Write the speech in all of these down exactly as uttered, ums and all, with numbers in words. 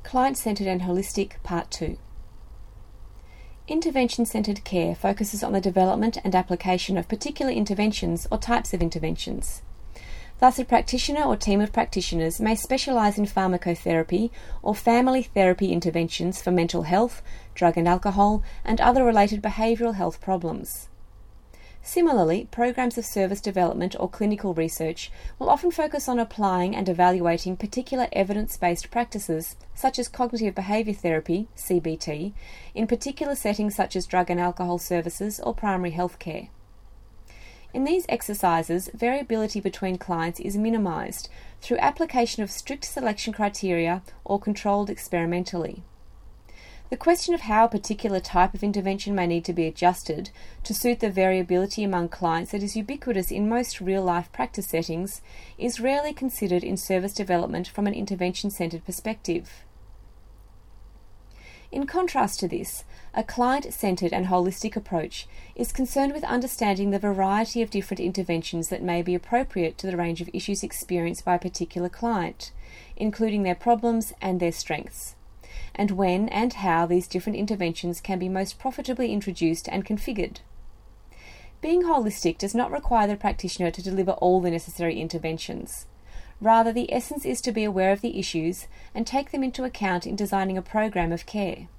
Client-Centred and Holistic Part two. Intervention-centred care focuses on the development and application of particular interventions or types of interventions. Thus, a practitioner or team of practitioners may specialise in pharmacotherapy or family therapy interventions for mental health, drug and alcohol, and other related behavioural health problems. Similarly, programs of service development or clinical research will often focus on applying and evaluating particular evidence-based practices, such as cognitive behaviour therapy, C B T, in particular settings such as drug and alcohol services or primary health care. In these exercises, variability between clients is minimised through application of strict selection criteria or controlled experimentally. The question of how a particular type of intervention may need to be adjusted to suit the variability among clients that is ubiquitous in most real-life practice settings is rarely considered in service development from an intervention-centred perspective. In contrast to this, a client-centred and holistic approach is concerned with understanding the variety of different interventions that may be appropriate to the range of issues experienced by a particular client, including their problems and their strengths, and when and how these different interventions can be most profitably introduced and configured. Being holistic does not require the practitioner to deliver all the necessary interventions. Rather, the essence is to be aware of the issues and take them into account in designing a program of care.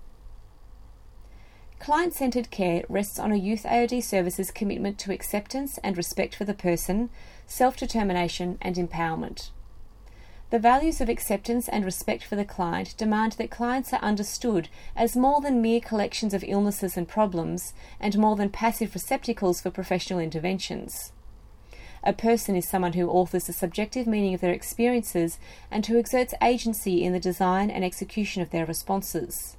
Client-centred care rests on a Youth A O D Services commitment to acceptance and respect for the person, self-determination and empowerment. The values of acceptance and respect for the client demand that clients are understood as more than mere collections of illnesses and problems, and more than passive receptacles for professional interventions. A person is someone who authors the subjective meaning of their experiences and who exerts agency in the design and execution of their responses.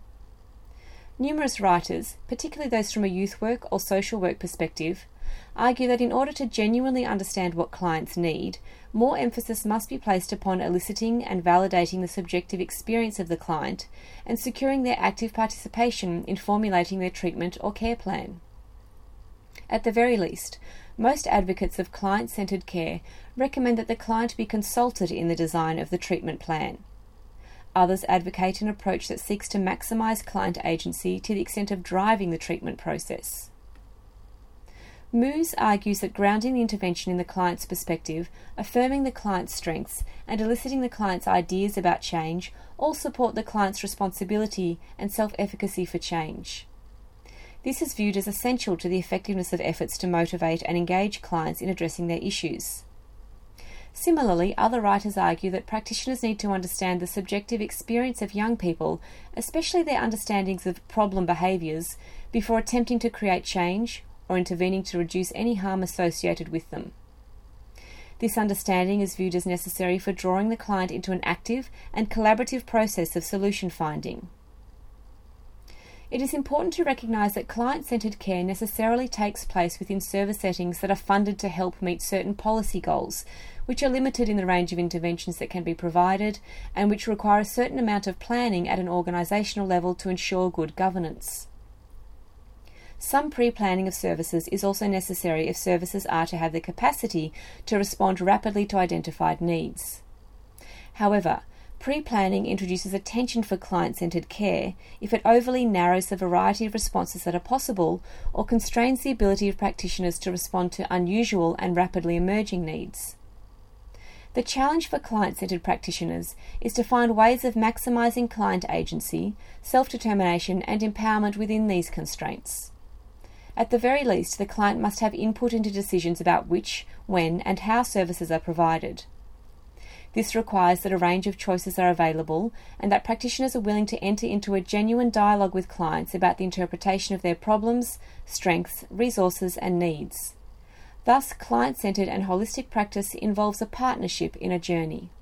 Numerous writers, particularly those from a youth work or social work perspective, argue that in order to genuinely understand what clients need, more emphasis must be placed upon eliciting and validating the subjective experience of the client and securing their active participation in formulating their treatment or care plan. At the very least, most advocates of client-centred care recommend that the client be consulted in the design of the treatment plan. Others advocate an approach that seeks to maximise client agency to the extent of driving the treatment process. Moos argues that grounding the intervention in the client's perspective, affirming the client's strengths, and eliciting the client's ideas about change all support the client's responsibility and self-efficacy for change. This is viewed as essential to the effectiveness of efforts to motivate and engage clients in addressing their issues. Similarly, other writers argue that practitioners need to understand the subjective experience of young people, especially their understandings of problem behaviours, before attempting to create change or intervening to reduce any harm associated with them. This understanding is viewed as necessary for drawing the client into an active and collaborative process of solution finding. It is important to recognise that client-centred care necessarily takes place within service settings that are funded to help meet certain policy goals, which are limited in the range of interventions that can be provided and which require a certain amount of planning at an organisational level to ensure good governance. Some pre-planning of services is also necessary if services are to have the capacity to respond rapidly to identified needs. However, pre-planning introduces a tension for client-centred care if it overly narrows the variety of responses that are possible or constrains the ability of practitioners to respond to unusual and rapidly emerging needs. The challenge for client-centred practitioners is to find ways of maximising client agency, self-determination and empowerment within these constraints. At the very least, the client must have input into decisions about which, when and how services are provided. This requires that a range of choices are available and that practitioners are willing to enter into a genuine dialogue with clients about the interpretation of their problems, strengths, resources and needs. Thus, client-centred and holistic practice involves a partnership in a journey.